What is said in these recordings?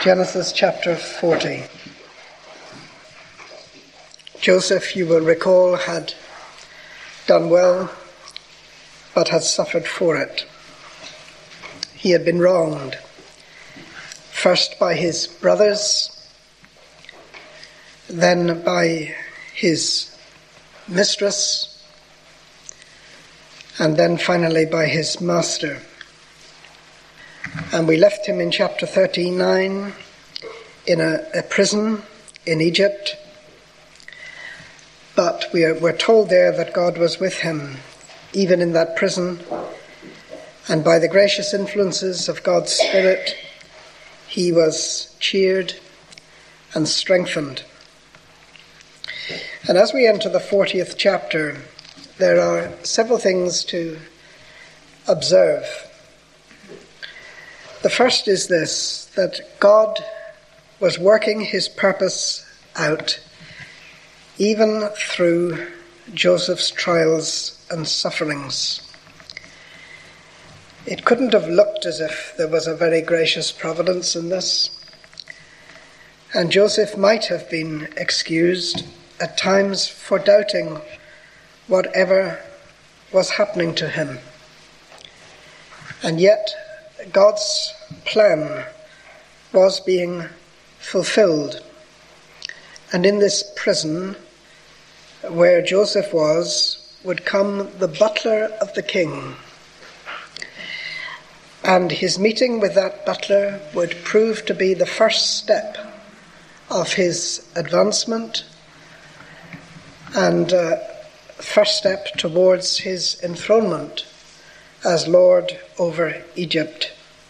Genesis chapter 40. Joseph, you will recall, had done well, but had suffered for it. He had been wronged, first by his brothers, then by his mistress, and then finally by his master. And we left him in chapter 39 in a prison in Egypt. But we're told there that God was with him, even in that prison. And by the gracious influences of God's Spirit, he was cheered and strengthened. And as we enter the 40th chapter, there are several things to observe. The first is this, that God was working his purpose out even through Joseph's trials and sufferings. It couldn't have looked as if there was a very gracious providence in this. And Joseph might have been excused at times for doubting whatever was happening to him. And yet God's plan was being fulfilled. And in this prison where Joseph was would come the butler of the king. And his meeting with that butler would prove to be the first step of his advancement and first step towards his enthronement as Lord over Egypt.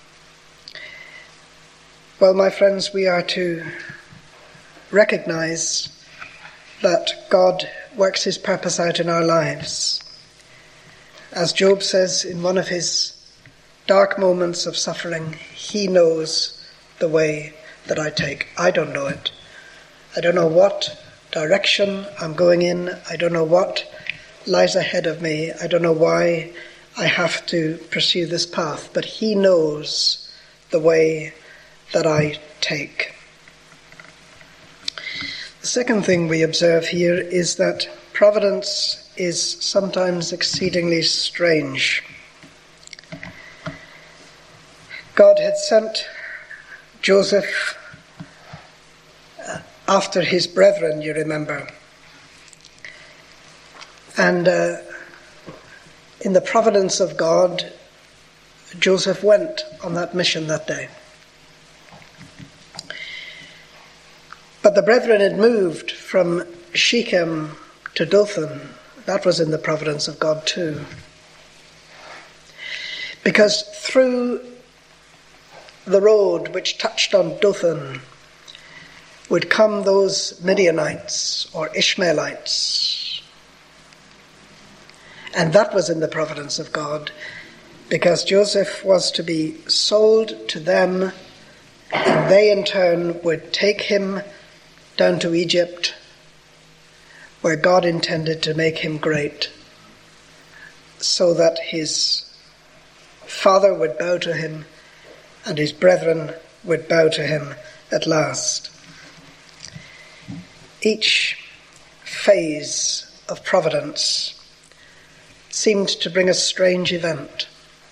Well, my friends, we are to recognize that God works his purpose out in our lives. As Job says in one of his dark moments of suffering, he knows the way that I take. I don't know it. I don't know what direction I'm going in. I don't know what lies ahead of me. I don't know why I have to pursue this path, but he knows the way that I take. The second thing we observe here is that providence is sometimes exceedingly strange. God had sent Joseph after his brethren, you remember. And in the providence of God, Joseph went on that mission that day. But the brethren had moved from Shechem to Dothan. That was in the providence of God too. Because through the road which touched on Dothan would come those Midianites or Ishmaelites. And that was in the providence of God, because Joseph was to be sold to them, and they in turn would take him down to Egypt, where God intended to make him great, so that his father would bow to him and his brethren would bow to him at last. Each phase of providence seemed to bring a strange event.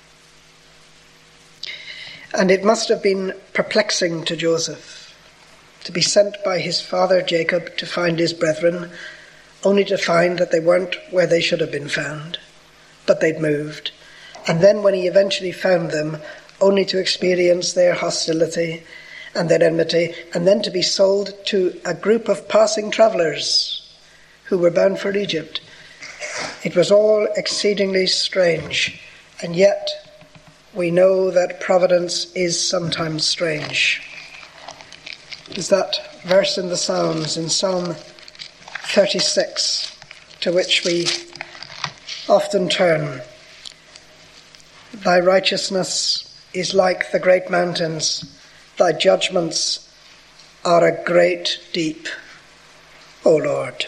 And it must have been perplexing to Joseph to be sent by his father Jacob to find his brethren, only to find that they weren't where they should have been found, but they'd moved. And then when he eventually found them, only to experience their hostility and their enmity, and then to be sold to a group of passing travellers who were bound for Egypt. It was all exceedingly strange, and yet we know that providence is sometimes strange. Is that verse in the Psalms, in Psalm 36, to which we often turn. Thy righteousness is like the great mountains, thy judgments are a great deep, O Lord.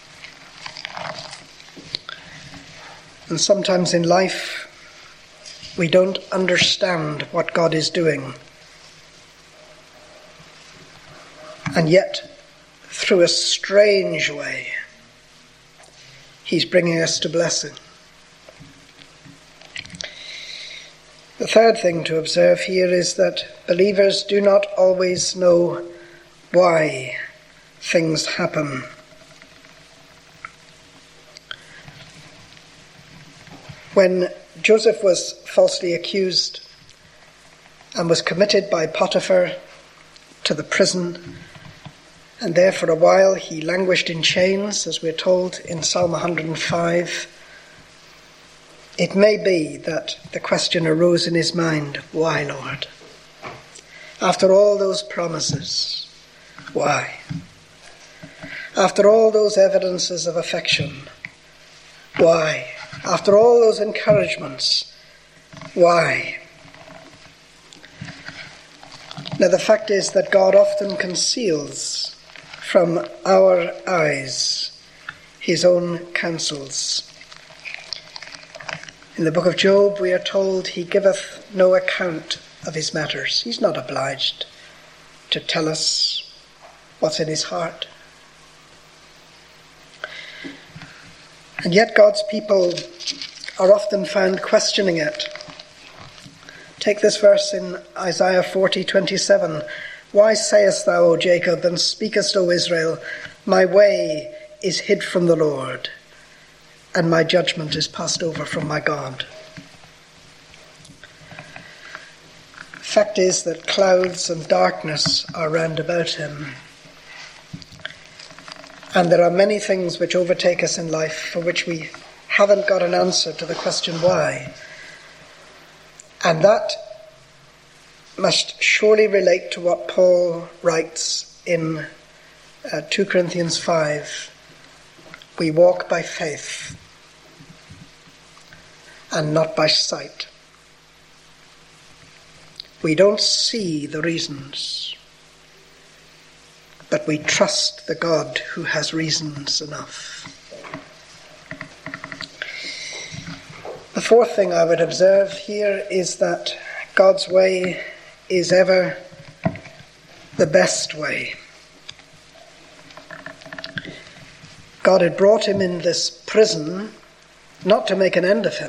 And sometimes in life we don't understand what God is doing. And yet, through a strange way, he's bringing us to blessing. The third thing to observe here is that believers do not always know why things happen. When Joseph was falsely accused and was committed by Potiphar to the prison, and there for a while he languished in chains, as we're told in Psalm 105, it may be that the question arose in his mind, why, Lord? After all those promises, why? After all those evidences of affection, why? After all those encouragements, why? Now the fact is that God often conceals from our eyes his own counsels. In the book of Job we are told he giveth no account of his matters. He's not obliged to tell us what's in his heart. And yet God's people are often found questioning it. Take this verse in Isaiah 40:27. Why sayest thou, O Jacob, and speakest, O Israel, my way is hid from the Lord, and my judgment is passed over from my God. The fact is that clouds and darkness are round about him. And there are many things which overtake us in life for which we haven't got an answer to the question why. And that must surely relate to what Paul writes in 2 Corinthians 5. We walk by faith and not by sight. We don't see the reasons, but we trust the God who has reasons enough. The fourth thing I would observe here is that God's way is ever the best way. God had brought him in this prison not to make an end of him,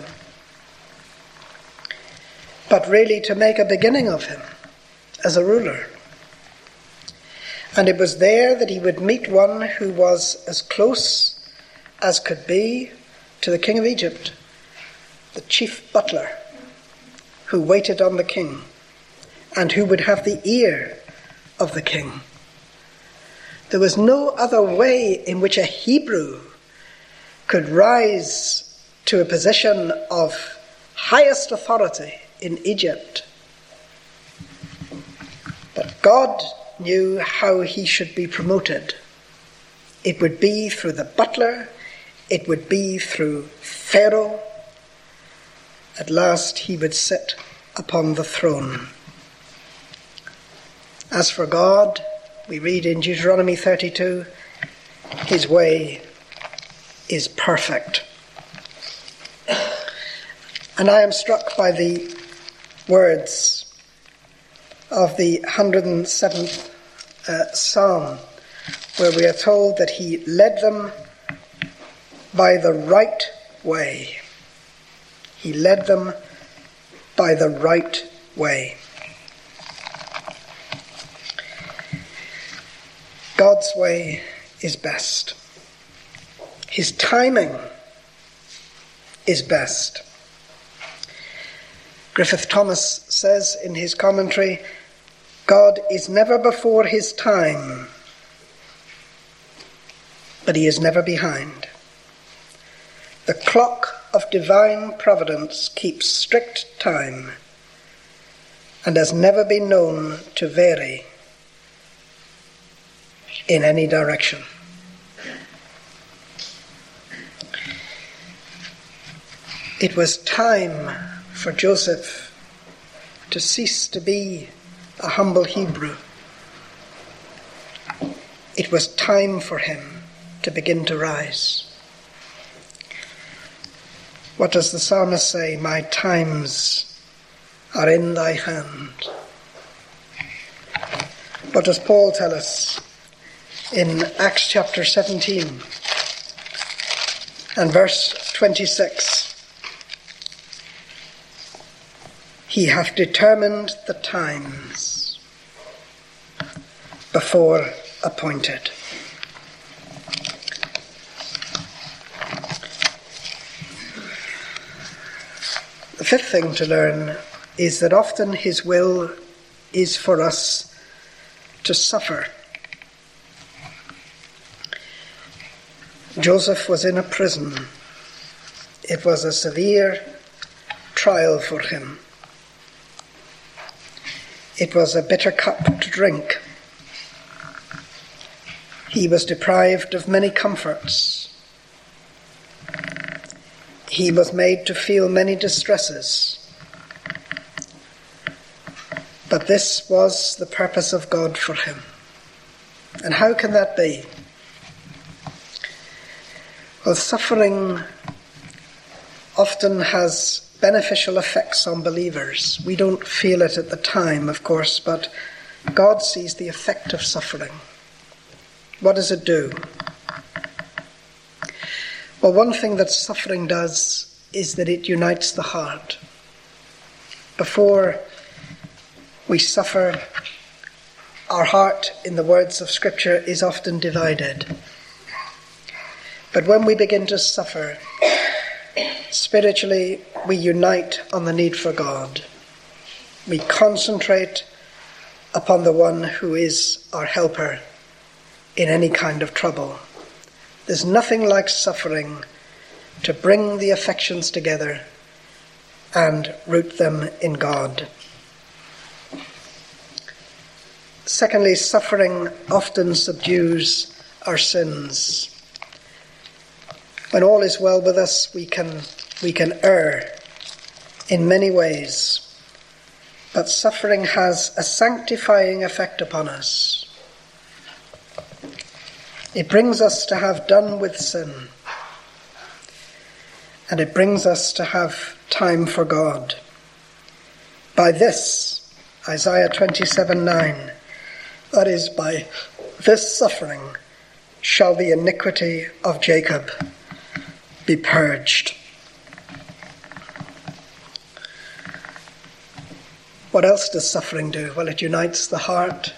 but really to make a beginning of him as a ruler. And it was there that he would meet one who was as close as could be to the king of Egypt, the chief butler, who waited on the king and who would have the ear of the king. There was no other way in which a Hebrew could rise to a position of highest authority in Egypt. But God knew how he should be promoted. It would be through the butler, it would be through Pharaoh. At last he would sit upon the throne. As for God, we read in Deuteronomy 32, his way is perfect. And I am struck by the words of the 107th Psalm, where we are told that he led them by the right way. He led them by the right way. God's way is best. His timing is best. Griffith Thomas says in his commentary, God is never before his time, but he is never behind. The clock of divine providence keeps strict time and has never been known to vary in any direction. It was time for Joseph to cease to be a humble Hebrew. It was time for him to begin to rise. What does the psalmist say? My times are in thy hand. What does Paul tell us? in Acts chapter 17 and verse 26. He hath determined the times before appointed. The fifth thing to learn is that often his will is for us to suffer. Joseph was in a prison. It was a severe trial for him. It was a bitter cup to drink. He was deprived of many comforts. He was made to feel many distresses. But this was the purpose of God for him. And how can that be? Well, suffering often has beneficial effects on believers. We don't feel it at the time, of course, but God sees the effect of suffering. What does it do? Well, one thing that suffering does is that it unites the heart. Before we suffer, our heart, in the words of Scripture, is often divided. But when we begin to suffer, spiritually, we unite on the need for God. We concentrate upon the one who is our helper in any kind of trouble. There's nothing like suffering to bring the affections together and root them in God. Secondly, suffering often subdues our sins. When all is well with us, we can err in many ways. But suffering has a sanctifying effect upon us. It brings us to have done with sin. And it brings us to have time for God. By this, Isaiah 27:9, that is, by this suffering shall the iniquity of Jacob be purged. What else does suffering do? Well, it unites the heart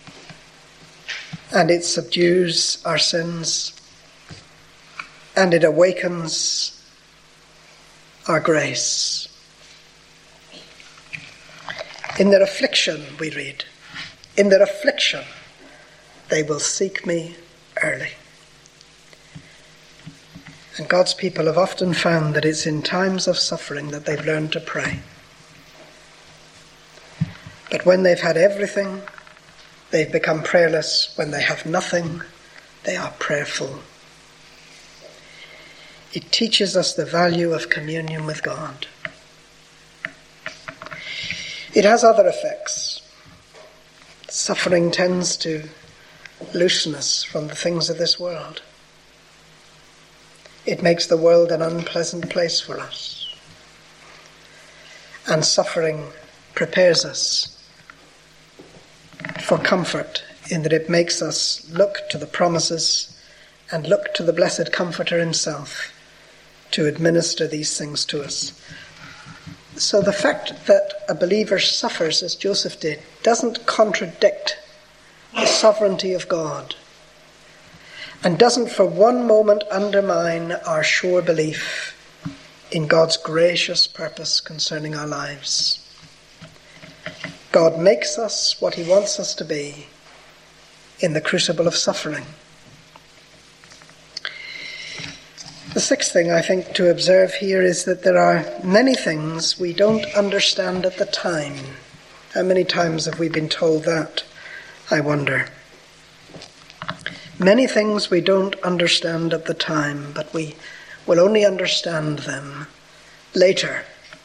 and it subdues our sins and it awakens our grace. In their affliction, we read, in their affliction they will seek me early. And God's people have often found that it's in times of suffering that they've learned to pray. But when they've had everything, they've become prayerless. When they have nothing, they are prayerful. It teaches us the value of communion with God. It has other effects. Suffering tends to loosen us from the things of this world. It makes the world an unpleasant place for us. And suffering prepares us for comfort in that it makes us look to the promises and look to the blessed Comforter himself to administer these things to us. So the fact that a believer suffers, as Joseph did, doesn't contradict the sovereignty of God and doesn't for one moment undermine our sure belief in God's gracious purpose concerning our lives. God makes us what he wants us to be in the crucible of suffering. The sixth thing I think to observe here is that there are many things we don't understand at the time. How many times have we been told that, I wonder? Many things we don't understand at the time, but we will only understand them later.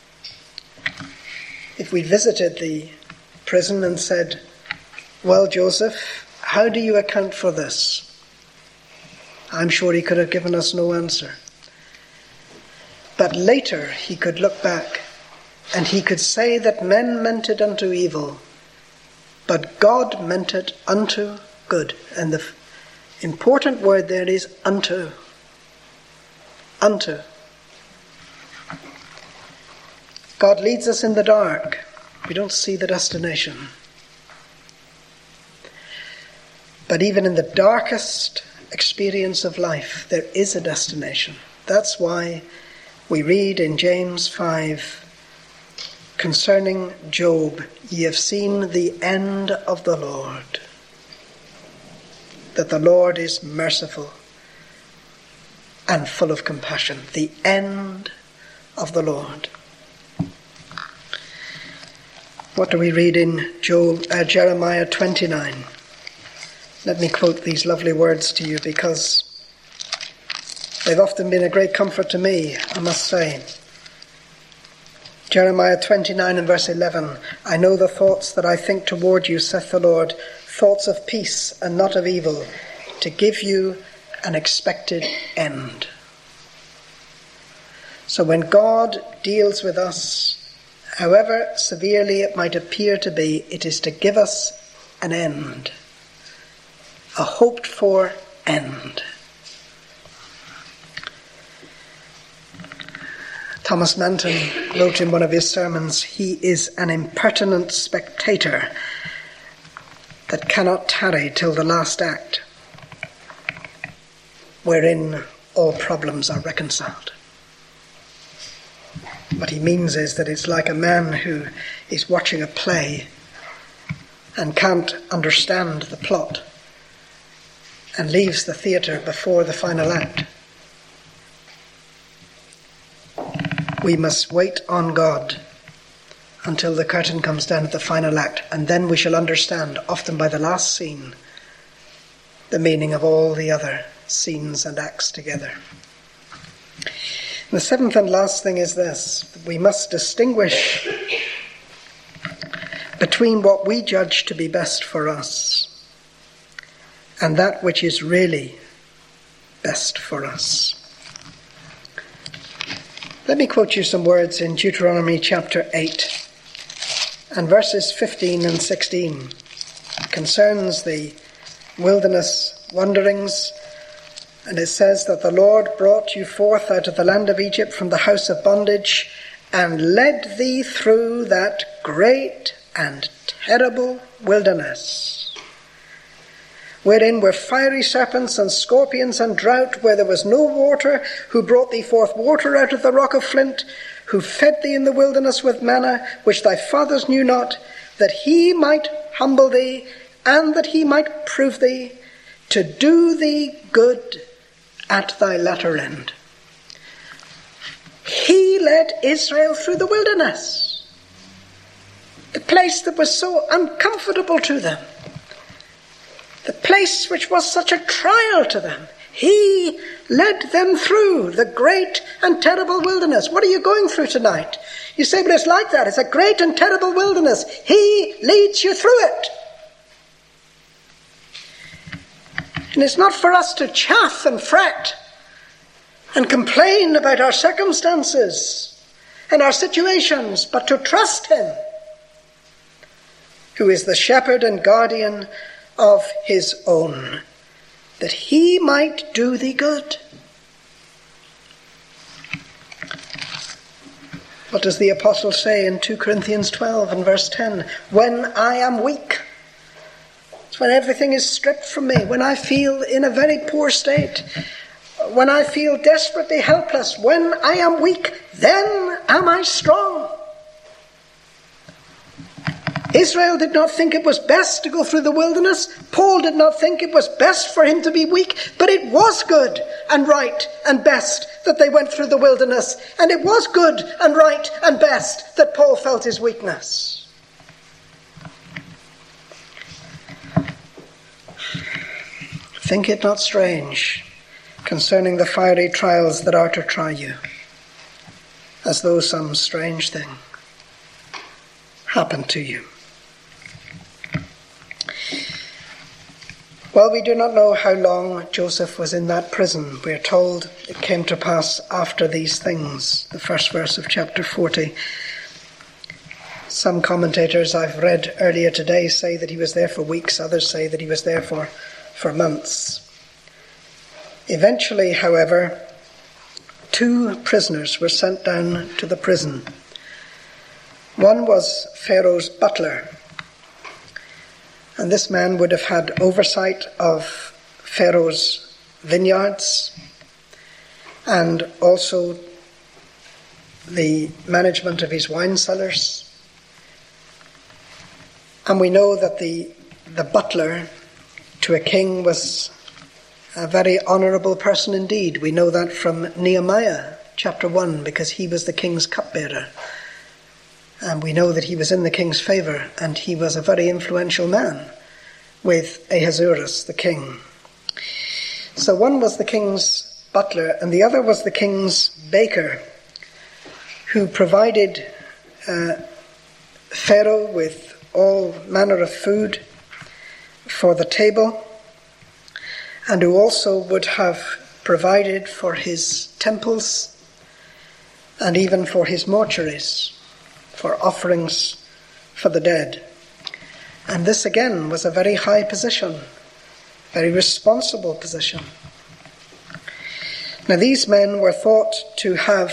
If we visited the prison and said, "Well, Joseph, how do you account for this?" I'm sure he could have given us no answer. But later he could look back and he could say that men meant it unto evil, but God meant it unto good. And Important word there is unto. Unto. God leads us in the dark. We don't see the destination. But even in the darkest experience of life, there is a destination. That's why we read in James 5, concerning Job, ye have seen the end of the Lord, that the Lord is merciful and full of compassion. The end of the Lord. What do we read in Jeremiah 29? Let me quote these lovely words to you because they've often been a great comfort to me, I must say. Jeremiah 29 and verse 11. I know the thoughts that I think toward you, saith the Lord, thoughts of peace and not of evil, to give you an expected end. So when God deals with us, however severely it might appear to be, it is to give us an end, a hoped-for end. Thomas Manton wrote in one of his sermons, he is an impertinent spectator that cannot tarry till the last act, wherein all problems are reconciled. What he means is that it's like a man who is watching a play and can't understand the plot and leaves the theatre before the final act. We must wait on God until the curtain comes down at the final act, and then we shall understand, often by the last scene, the meaning of all the other scenes and acts together. The seventh and last thing is this: we must distinguish between what we judge to be best for us and that which is really best for us. Let me quote you some words in Deuteronomy chapter 8 and verses 15 and 16. It concerns the wilderness wanderings, and it says that the Lord brought you forth out of the land of Egypt from the house of bondage and led thee through that great and terrible wilderness, wherein were fiery serpents and scorpions and drought, where there was no water, who brought thee forth water out of the rock of flint, who fed thee in the wilderness with manna, which thy fathers knew not, that he might humble thee, and that he might prove thee, to do thee good at thy latter end. He led Israel through the wilderness, the place that was so uncomfortable to them, the place which was such a trial to them. He led them through the great and terrible wilderness. What are you going through tonight? You say, but it's like that. It's a great and terrible wilderness. He leads you through it. And it's not for us to chaff and fret and complain about our circumstances and our situations, but to trust him, who is the shepherd and guardian of his own, that he might do thee good. What does the apostle say in 2 Corinthians 12 and verse 10? When I am weak, it's when everything is stripped from me, when I feel in a very poor state, when I feel desperately helpless, when I am weak, then am I strong. Israel did not think it was best to go through the wilderness. Paul did not think it was best for him to be weak, but it was good and right and best that they went through the wilderness, and it was good and right and best that Paul felt his weakness. Think it not strange concerning the fiery trials that are to try you, as though some strange thing happened to you. Well, we do not know how long Joseph was in that prison. We are told it came to pass after these things, the first verse of chapter 40. Some commentators I've read earlier today say that he was there for weeks. Others say that he was there for months. Eventually, however, 2 prisoners were sent down to the prison. One was Pharaoh's butler, and this man would have had oversight of Pharaoh's vineyards and also the management of his wine cellars. And we know that the butler to a king was a very honourable person indeed. We know that from Nehemiah chapter 1, because he was the king's cupbearer. And we know that he was in the king's favour, and he was a very influential man with Ahasuerus, the king. So one was the king's butler, and the other was the king's baker, who provided Pharaoh with all manner of food for the table, and who also would have provided for his temples and even for his mortuaries, for offerings for the dead. And this again was a very high position, very responsible position. Now these men were thought to have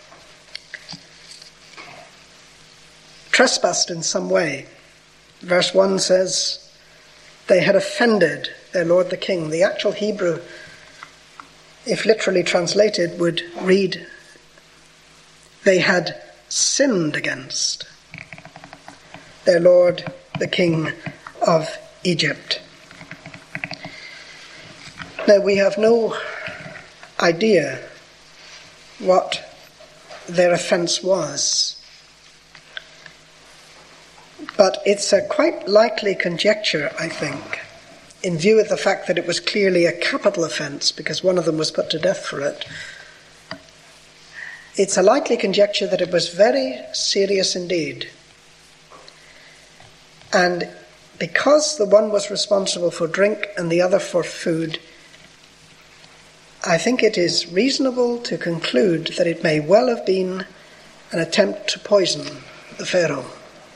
trespassed in some way. Verse 1 says, they had offended their lord the king. The actual Hebrew, if literally translated, would read, they had sinned against their lord the king of Egypt. Now we have no idea what their offence was, but it's a quite likely conjecture, I think, in view of the fact that it was clearly a capital offence because one of them was put to death for it. It's a likely conjecture that it was very serious indeed. And because the one was responsible for drink and the other for food, I think it is reasonable to conclude that it may well have been an attempt to poison the Pharaoh.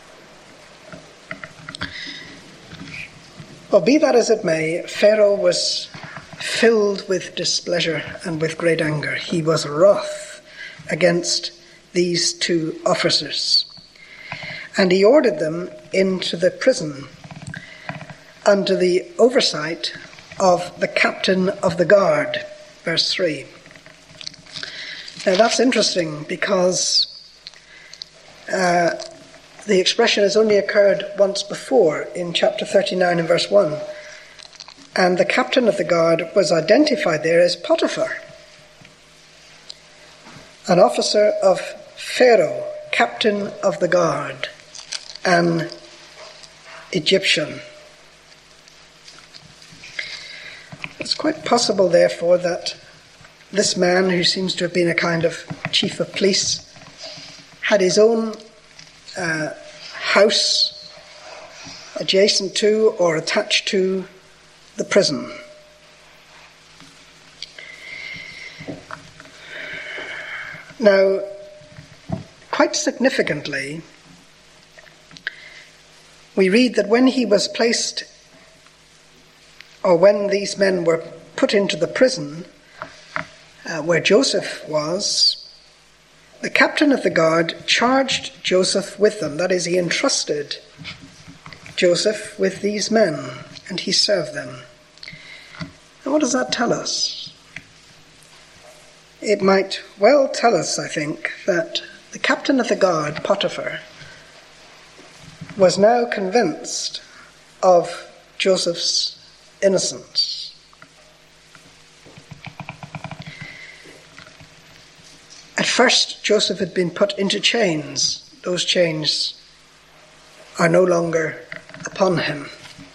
Well, be that as it may, Pharaoh was filled with displeasure and with great anger. He was wroth against these 2 officers. And he ordered them into the prison under the oversight of the captain of the guard. Verse 3. Now that's interesting because the expression has only occurred once before in chapter 39 and verse 1. And the captain of the guard was identified there as Potiphar, an officer of Pharaoh, captain of the guard, an Egyptian. It's quite possible, therefore, that this man, who seems to have been a kind of chief of police, had his own house adjacent to or attached to the prison. Now, quite significantly, we read that when he was placed, or when these men were put into the prison where Joseph was, the captain of the guard charged Joseph with them. That is, he entrusted Joseph with these men, and he served them. And what does that tell us? It might well tell us, I think, that the captain of the guard, Potiphar, was now convinced of Joseph's innocence. At first, Joseph had been put into chains. Those chains are no longer upon him.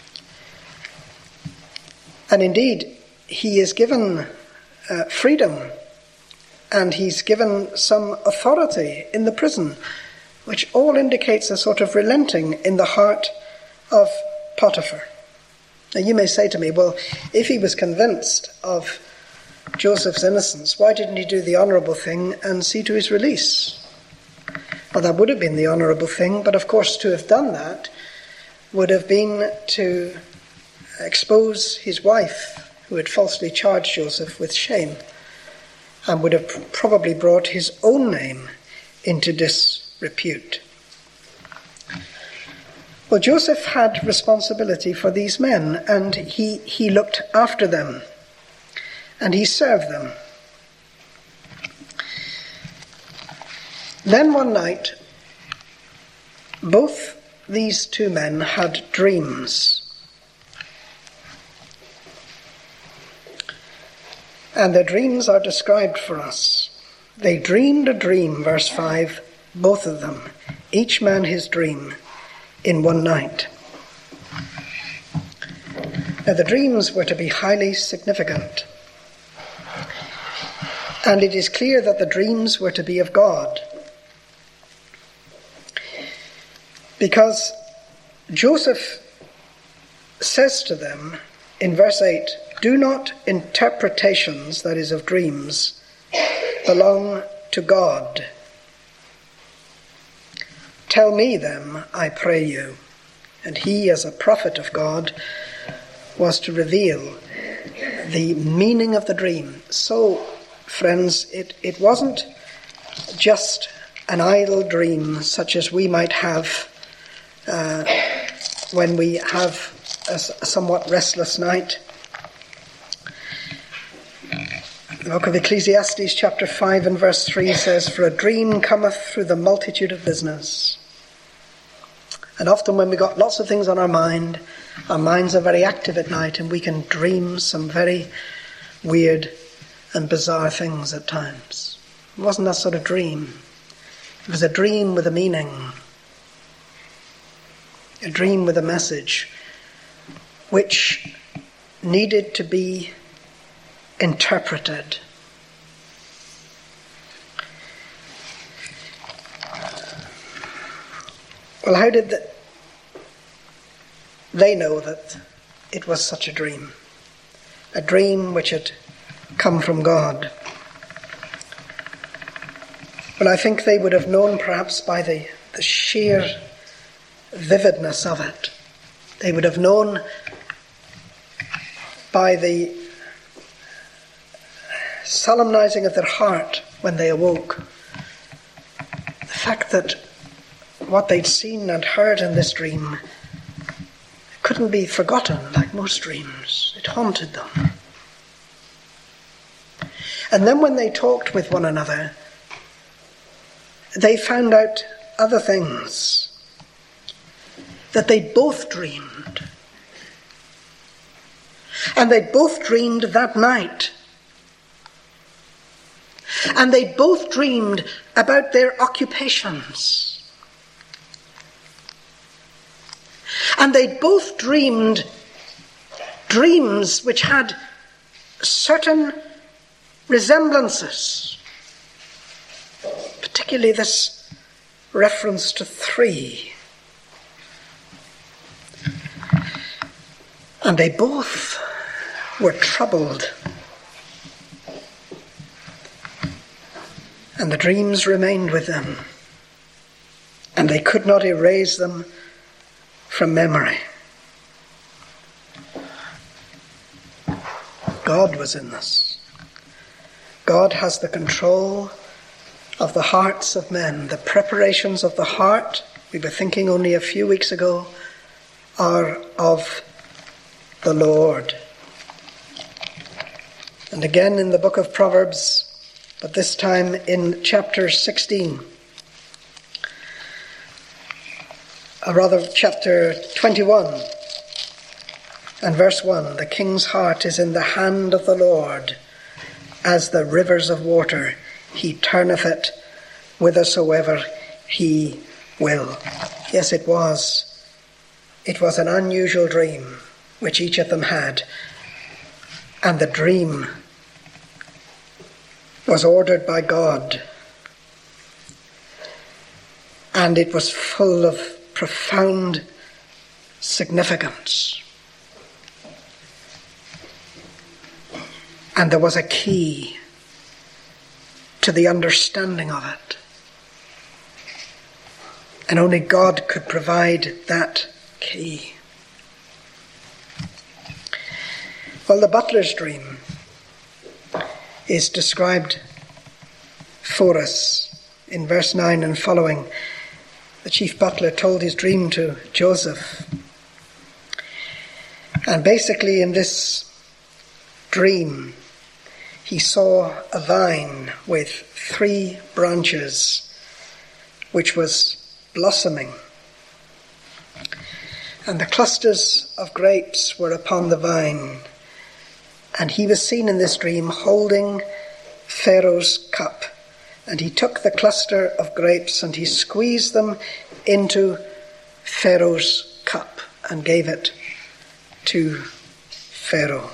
And indeed, he is given freedom, and he's given some authority in the prison, which all indicates a sort of relenting in the heart of Potiphar. Now you may say to me, well, if he was convinced of Joseph's innocence, why didn't he do the honourable thing and see to his release? Well, that would have been the honourable thing, but of course to have done that would have been to expose his wife, who had falsely charged Joseph with shame and would have probably brought his own name into disrepute. Well, Joseph had responsibility for these men, and he looked after them, and he served them. Then one night, both these two men had dreams. And their dreams are described for us. They dreamed a dream, verse 5, both of them, each man his dream, in one night. Now the dreams were to be highly significant. And it is clear that the dreams were to be of God. Because Joseph says to them in verse 8, "Do not interpretations, that is of dreams, belong to God? Tell me them, I pray you." And he, as a prophet of God, was to reveal the meaning of the dream. So, friends, it wasn't just an idle dream such as we might have when we have a somewhat restless night. The book of Ecclesiastes chapter 5 and verse 3 says, "For a dream cometh through the multitude of business." And often when we've got lots of things on our minds are very active at night, and we can dream some very weird and bizarre things at times. It wasn't that sort of dream. It was a dream with a meaning. A dream with a message which needed to be interpreted. Well, how did they know that it was such a dream? A dream which had come from God. Well, I think they would have known perhaps by the sheer vividness of it. They would have known by the solemnizing of their heart when they awoke. The fact that what they'd seen and heard in this dream couldn't be forgotten like most dreams. It haunted them. And then when they talked with one another, they found out other things that they both dreamed. And they both dreamed that night. And they both dreamed about their occupations. And they both dreamed dreams which had certain resemblances. Particularly this reference to 3. And they both were troubled. And the dreams remained with them. And they could not erase them from memory. God was in this. God has the control of the hearts of men. The preparations of the heart, we were thinking only a few weeks ago, are of the Lord. And again in the book of Proverbs, but this time in chapter 16, or rather chapter 21 and verse 1, "The king's heart is in the hand of the Lord, as the rivers of water. He turneth it whithersoever he will." Yes, it was. It was an unusual dream which each of them had. And the dream was ordered by God. And it was full of profound significance. And there was a key to the understanding of it. And only God could provide that key. Well, the butler's dream is described for us in verse 9 and following. The chief butler told his dream to Joseph. And basically in this dream, he saw a vine with 3 branches, which was blossoming. And the clusters of grapes were upon the vine. And he was seen in this dream holding Pharaoh's cup. And he took the cluster of grapes and he squeezed them into Pharaoh's cup and gave it to Pharaoh.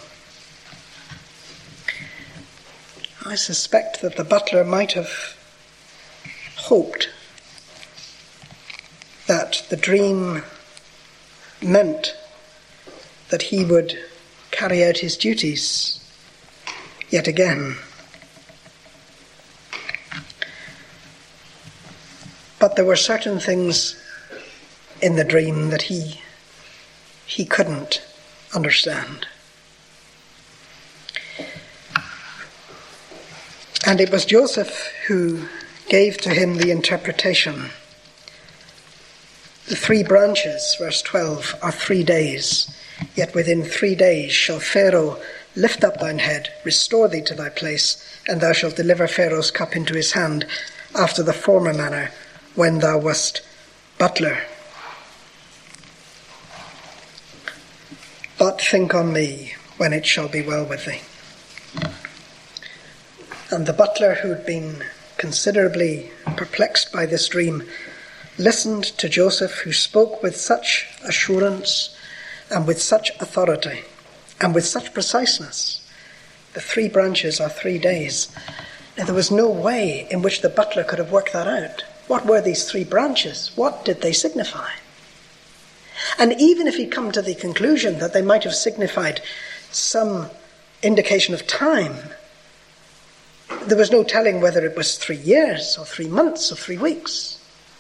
I suspect that the butler might have hoped that the dream meant that he would carry out his duties yet again. But there were certain things in the dream that he couldn't understand. And it was Joseph who gave to him the interpretation. The 3 branches, verse 12, are 3 days. Yet within 3 days shall Pharaoh lift up thine head, restore thee to thy place, and thou shalt deliver Pharaoh's cup into his hand, after the former manner, when thou wast butler. But think on me when it shall be well with thee. And the butler, who had been considerably perplexed by this dream, listened to Joseph, who spoke with such assurance and with such authority and with such preciseness. The 3 branches are 3 days. Now, there was no way in which the butler could have worked that out. What were these 3 branches? What did they signify? And even if he'd come to the conclusion that they might have signified some indication of time, there was no telling whether it was 3 years or 3 months or 3 weeks.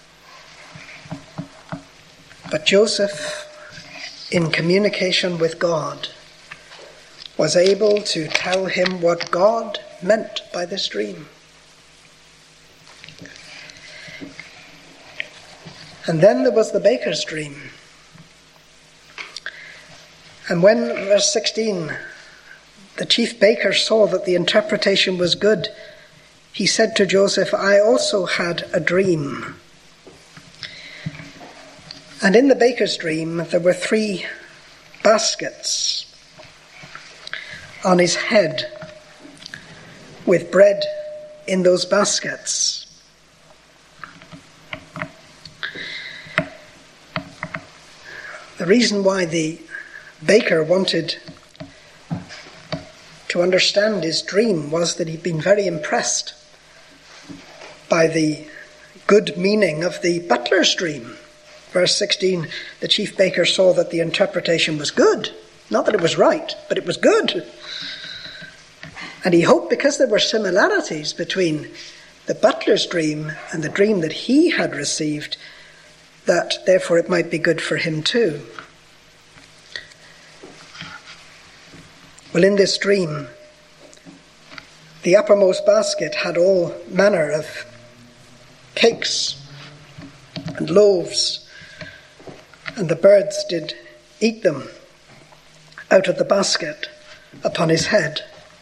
But Joseph, in communication with God, was able to tell him what God meant by this dream. And then there was the baker's dream. And when, verse 16, the chief baker saw that the interpretation was good, he said to Joseph, I also had a dream. And in the baker's dream, there were 3 baskets on his head with bread in those baskets. The reason why the baker wanted to understand his dream was that he'd been very impressed by the good meaning of the butler's dream. Verse 16, the chief baker saw that the interpretation was good. Not that it was right, but it was good. And he hoped, because there were similarities between the butler's dream and the dream that he had received, that therefore it might be good for him too. Well, in this dream, the uppermost basket had all manner of cakes and loaves, and the birds did eat them out of the basket upon his head.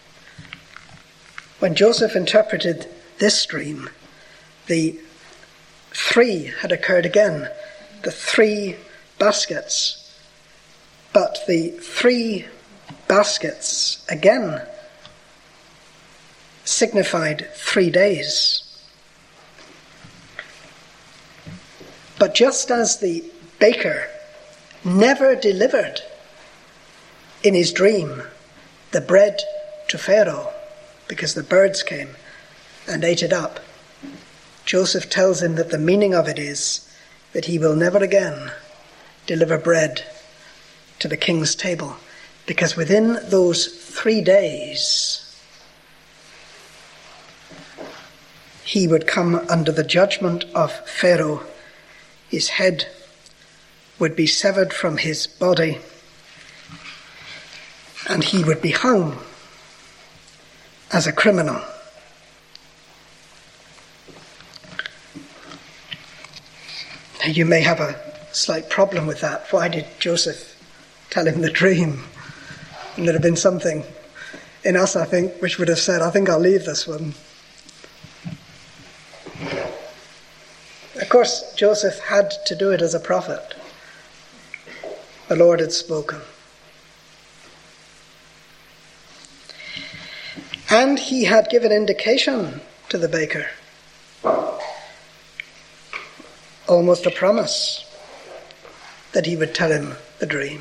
When Joseph interpreted this dream, the 3 had occurred again, the 3 baskets, but the 3 baskets again signified 3 days. But just as the baker never delivered in his dream the bread to Pharaoh because the birds came and ate it up, Joseph tells him that the meaning of it is that he will never again deliver bread to the king's table, because within those 3 days he would come under the judgment of Pharaoh. His head would be severed from his body, and he would be hung as a criminal. Now, you may have a slight problem with that. Why did Joseph tell him the dream? And there'd have been something in us, I think, which would have said, I think I'll leave this one. Of course, Joseph had to do it as a prophet. The Lord had spoken. And he had given indication to the baker, almost a promise, that he would tell him the dream.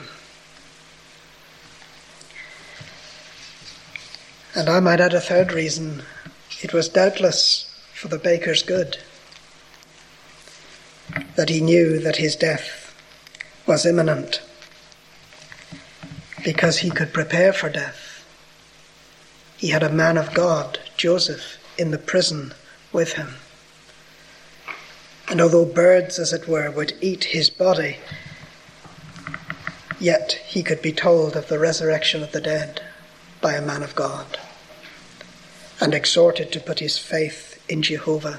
And I might add a third reason. It was doubtless for the baker's good, that he knew that his death was imminent, because he could prepare for death. He had a man of God, Joseph, in the prison with him. And although birds, as it were, would eat his body, yet he could be told of the resurrection of the dead by a man of God, and exhorted to put his faith in Jehovah.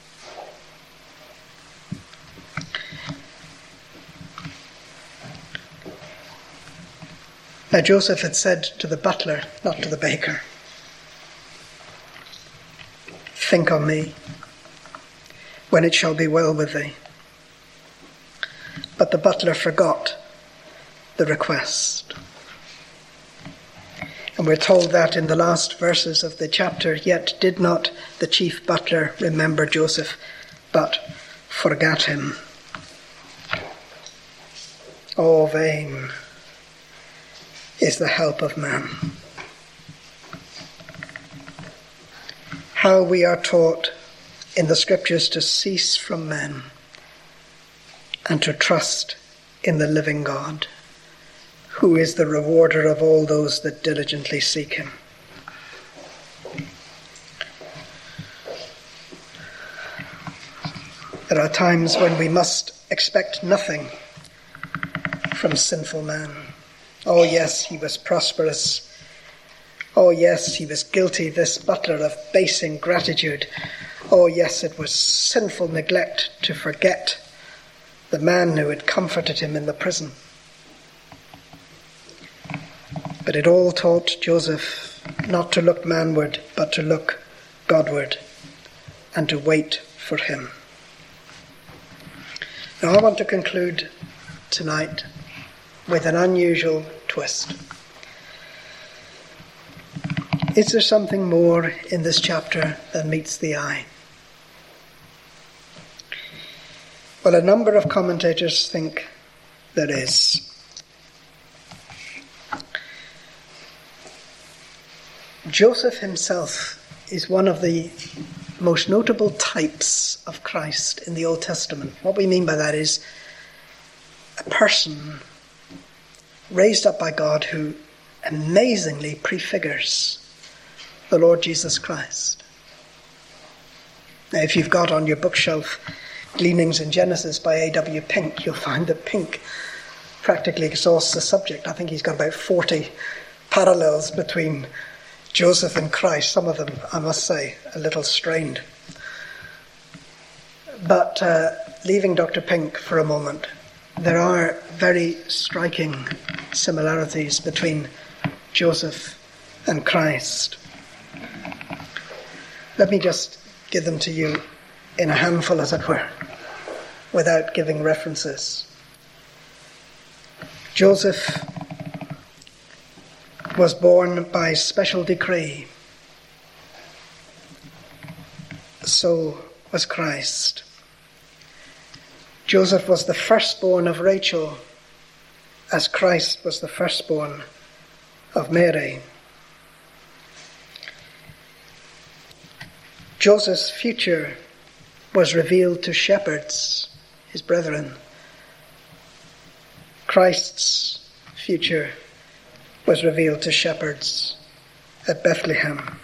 Now Joseph had said to the butler, not to the baker, "Think on me when it shall be well with thee." But the butler forgot the request. And we're told that in the last verses of the chapter, "Yet did not the chief butler remember Joseph, but forgat him." Oh, vain is the help of man. How we are taught in the scriptures to cease from men and to trust in the living God, who is the rewarder of all those that diligently seek him. There are times when we must expect nothing from sinful man. Oh yes, he was prosperous. Oh yes, he was guilty, this butler, of base ingratitude. Oh yes, it was sinful neglect to forget the man who had comforted him in the prison. But it all taught Joseph not to look manward, but to look Godward and to wait for him. Now I want to conclude tonight with an unusual twist. Is there something more in this chapter than meets the eye? Well, a number of commentators think there is. Joseph himself is one of the most notable types of Christ in the Old Testament. What we mean by that is a person raised up by God who amazingly prefigures the Lord Jesus Christ. Now, if you've got on your bookshelf Gleanings in Genesis by A.W. Pink, you'll find that Pink practically exhausts the subject. I think he's got about 40 parallels between Joseph and Christ, some of them, I must say, a little strained. But leaving Dr. Pink for a moment, there are very striking similarities between Joseph and Christ. Let me just give them to you in a handful, as it were, without giving references. Joseph was born by special decree. So was Christ. Joseph was the firstborn of Rachel, as Christ was the firstborn of Mary. Joseph's future was revealed to shepherds, his brethren. Christ's future was revealed to shepherds at Bethlehem.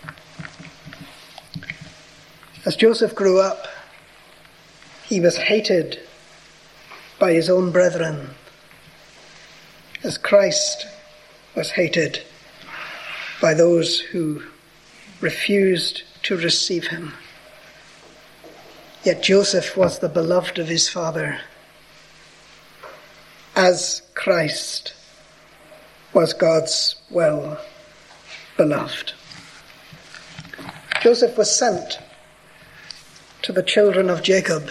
As Joseph grew up, he was hated by his own brethren, as Christ was hated by those who refused to receive him. Yet Joseph was the beloved of his father, as Christ was God's well-beloved. Joseph was sent to the children of Jacob,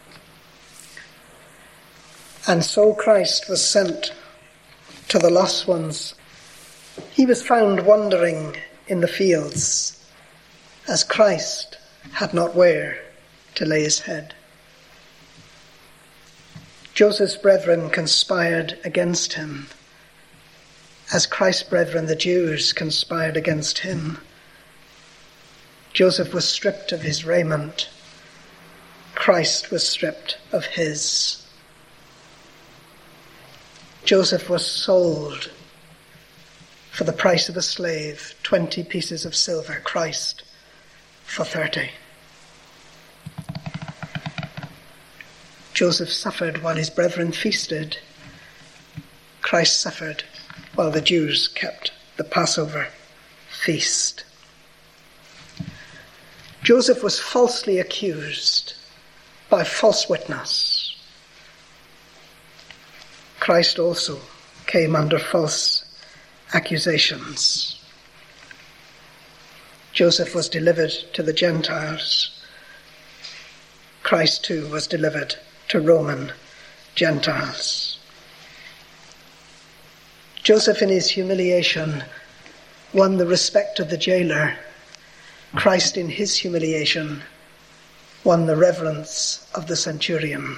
and so Christ was sent to the lost ones. He was found wandering in the fields, as Christ had not where to lay his head. Joseph's brethren conspired against him, as Christ's brethren, the Jews, conspired against him. Joseph was stripped of his raiment. Christ was stripped of his. Joseph was sold for the price of a slave, 20 pieces of silver, Christ for 30. Joseph suffered while his brethren feasted. Christ suffered while the Jews kept the Passover feast. Joseph was falsely accused by false witness. Christ also came under false accusations. Joseph was delivered to the Gentiles. Christ too was delivered to Roman Gentiles. Joseph in his humiliation won the respect of the jailer. Christ in his humiliation won the reverence of the centurion.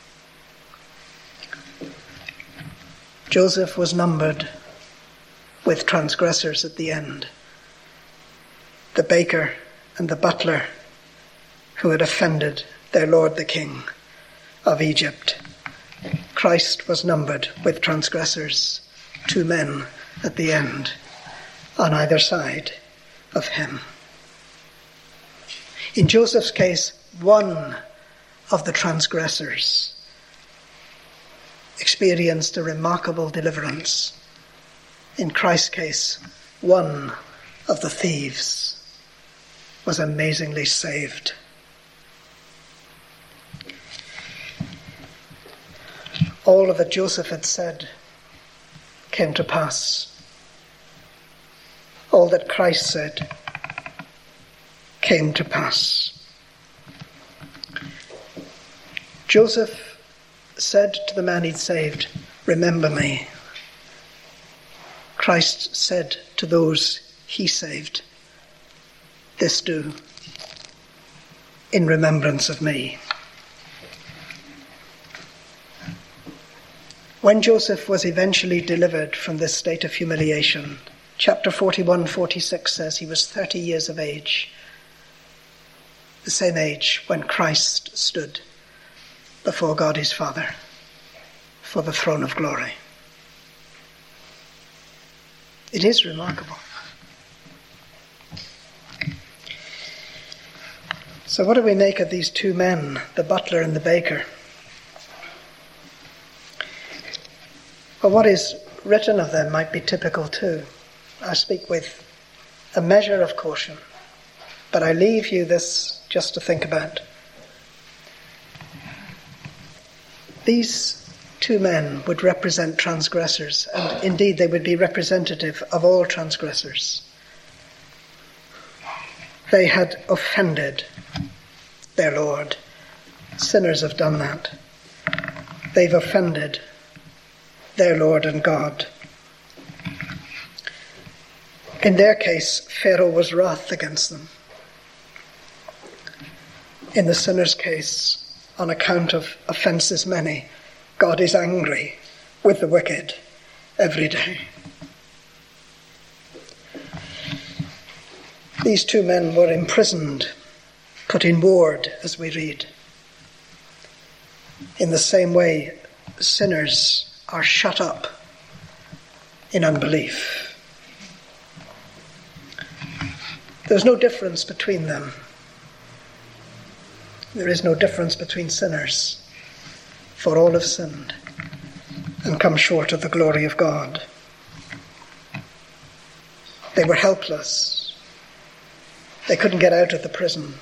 Joseph was numbered with transgressors at the end. The baker and the butler who had offended their Lord the King of Egypt. Christ was numbered with transgressors, 2 men at the end, on either side of him. In Joseph's case, one of the transgressors experienced a remarkable deliverance. In Christ's case, one of the thieves was amazingly saved. All that Joseph had said came to pass. All that Christ said came to pass. Joseph said to the man he'd saved, "Remember me." Christ said to those he saved, "This do in remembrance of me." When Joseph was eventually delivered from this state of humiliation, chapter 41-46 says he was 30 years of age, the same age when Christ stood before God his Father for the throne of glory. It is remarkable. So what do we make of these 2 men, the butler and the baker? Well, what is written of them might be typical too. I speak with a measure of caution, but I leave you this just to think about. These 2 men would represent transgressors, and indeed they would be representative of all transgressors. They had offended their Lord. Sinners have done that. They've offended their Lord and God. In their case, Pharaoh was wroth against them. In the sinner's case, on account of offences many, God is angry with the wicked every day. These 2 men were imprisoned, put in ward, as we read. In the same way, sinners are shut up in unbelief. There's no difference between them. There is no difference between sinners, for all have sinned and come short of the glory of God. They were helpless. They couldn't get out of the prison.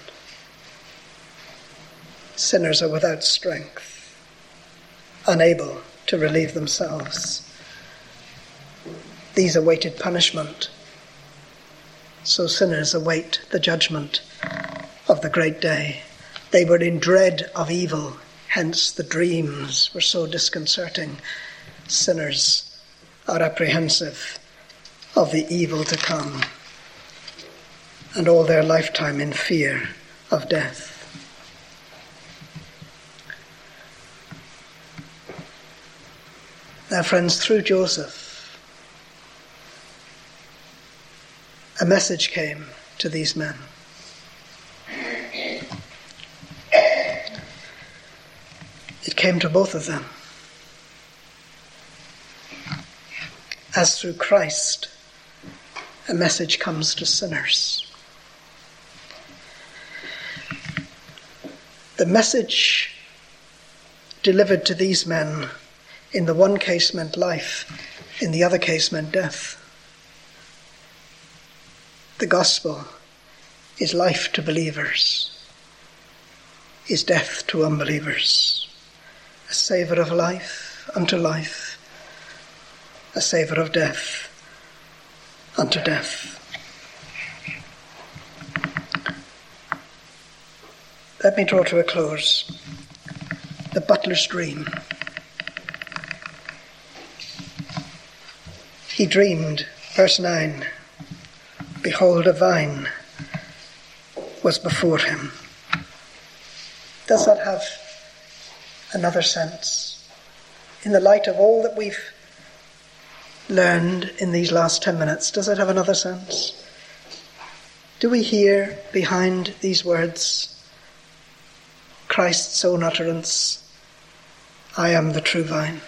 Sinners are without strength, unable to relieve themselves. These awaited punishment, so sinners await the judgment of the great day. They were in dread of evil, hence the dreams were so disconcerting. Sinners are apprehensive of the evil to come, and all their lifetime in fear of death. Now, friends, through Joseph, a message came to these men. It came to both of them. As through Christ, a message comes to sinners. The message delivered to these men in the one case meant life, in the other case meant death. The gospel is life to believers, is death to unbelievers. A savour of life unto life, a savour of death unto death. Let me draw to a close. The butler's dream. He dreamed, verse 9, behold, a vine was before him. Does that have another sense? In the light of all that we've learned in these last 10 minutes, does it have another sense? Do we hear behind these words Christ's own utterance, I am the true vine?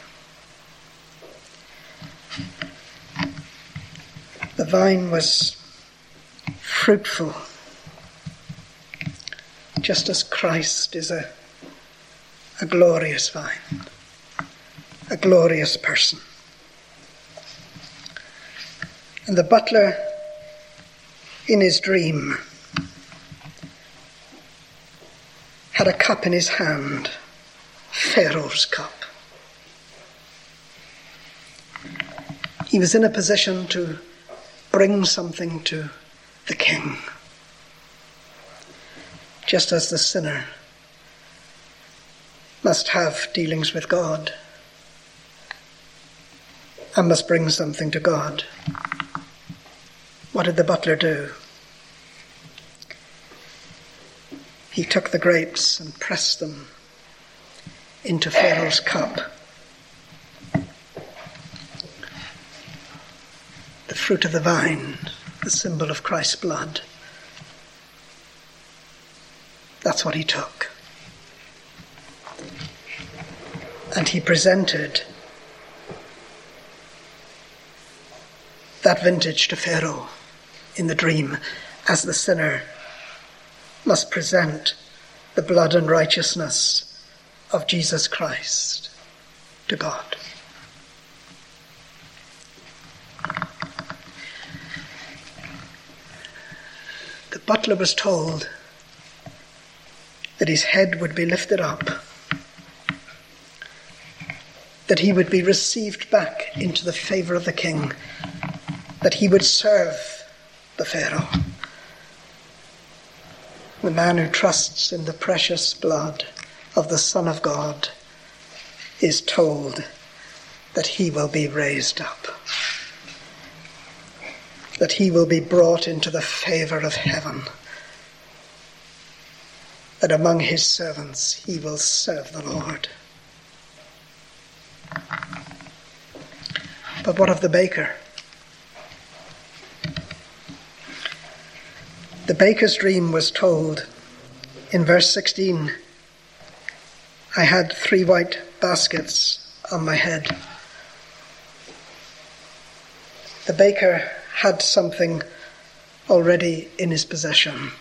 The vine was fruitful, just as Christ is a glorious vine, a glorious person. And the butler, in his dream, had a cup in his hand, Pharaoh's cup. He was in a position to bring something to the king, just as the sinner must have dealings with God and must bring something to God. What did the butler do? He took the grapes and pressed them into Pharaoh's cup. The fruit of the vine, the symbol of Christ's blood. That's what he took. And he presented that vintage to Pharaoh in the dream, as the sinner must present the blood and righteousness of Jesus Christ to God. The butler was told that his head would be lifted up, that he would be received back into the favour of the king, that he would serve the Pharaoh. The man who trusts in the precious blood of the Son of God is told that he will be raised up, that he will be brought into the favour of heaven, that among his servants he will serve the Lord. But what of the baker? The baker's dream was told in verse 16, I had 3 white baskets on my head. The baker had something already in his possession.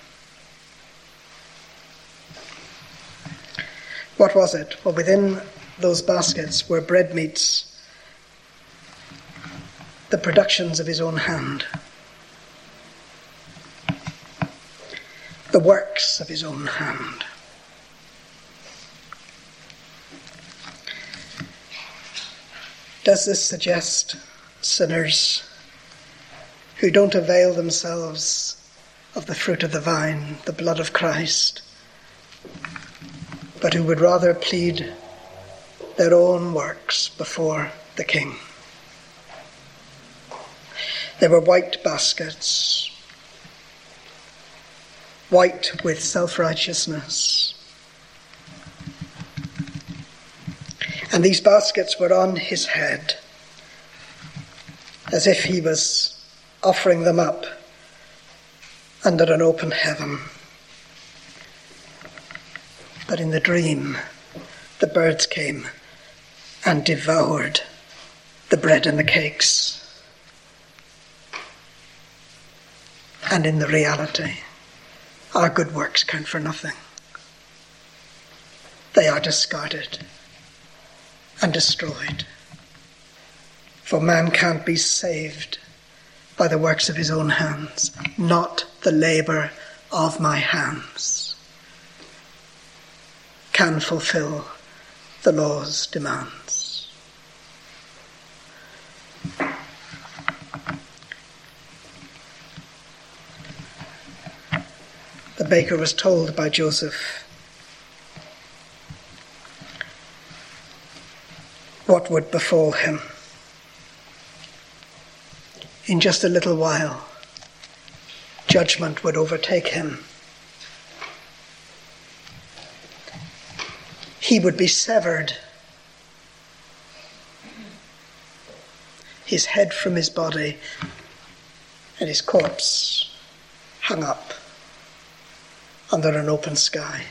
What was it? Well, within those baskets were bread meats, the productions of his own hand. the works of his own hand. Does this suggest sinners who don't avail themselves of the fruit of the vine, the blood of Christ, but who would rather plead their own works before the King? There were white baskets, white with self-righteousness. And these baskets were on his head, as if he was offering them up under an open heaven. But in the dream, the birds came and devoured the bread and the cakes. And in the reality, our good works count for nothing. They are discarded and destroyed. For man can't be saved by the works of his own hands, not the labour of my hands can fulfil the law's demands. The baker was told by Joseph what would befall him. In just a little while, judgment would overtake him. He would be severed, his head from his body, and his corpse hung up under an open sky.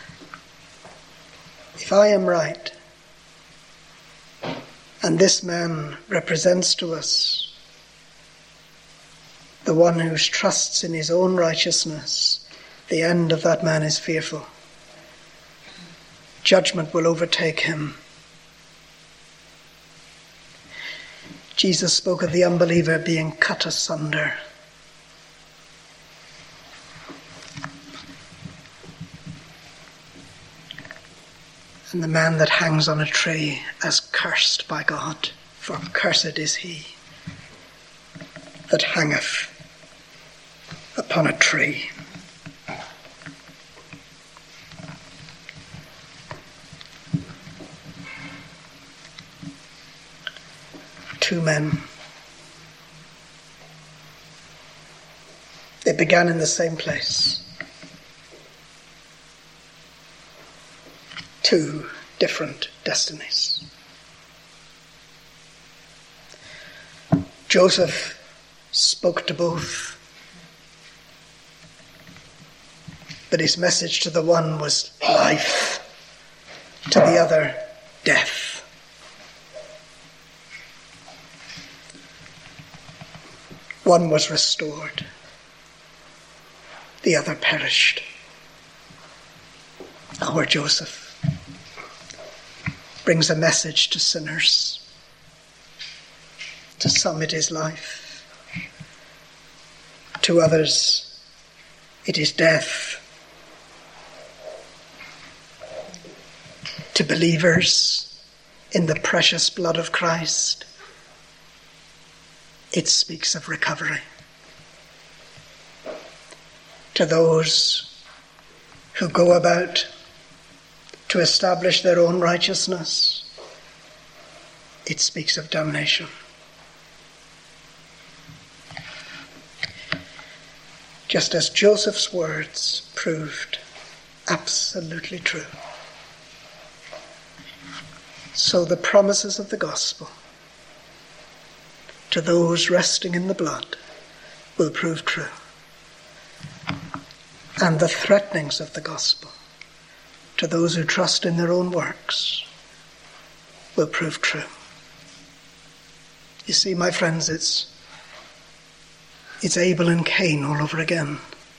If I am right, and this man represents to us the one who trusts in his own righteousness, the end of that man is fearful. Judgment will overtake him. Jesus spoke of the unbeliever being cut asunder. And the man that hangs on a tree as cursed by God, for cursed is he that hangeth upon a tree. Two men. They began in the same place. Two different destinies. Joseph spoke to both, but his message to the one was life, to the other death. One was restored, the other perished. Our Joseph brings a message to sinners. To some it is life. To others it is death. To believers in the precious blood of Christ, it speaks of recovery. To those who go about to establish their own righteousness, it speaks of damnation. Just as Joseph's words proved absolutely true, so the promises of the gospel to those resting in the blood will prove true. And the threatenings of the gospel to those who trust in their own works will prove true. You see, my friends, it's Abel and Cain all over again.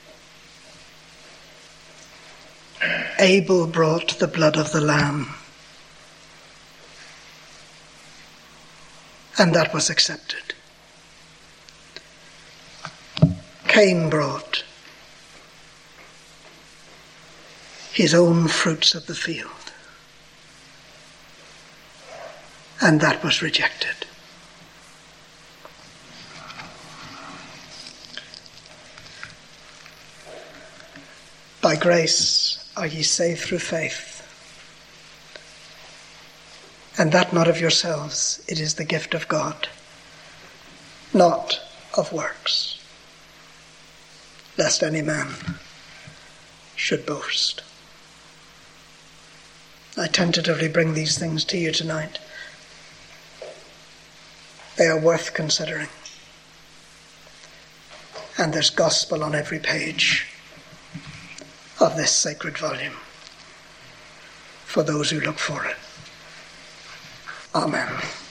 Abel brought the blood of the lamb, and that was accepted. Cain brought his own fruits of the field. And that was rejected. By grace are ye saved through faith, and that not of yourselves, it is the gift of God, not of works, lest any man should boast. I tentatively bring these things to you tonight. They are worth considering. And there's gospel on every page of this sacred volume for those who look for it. Amen.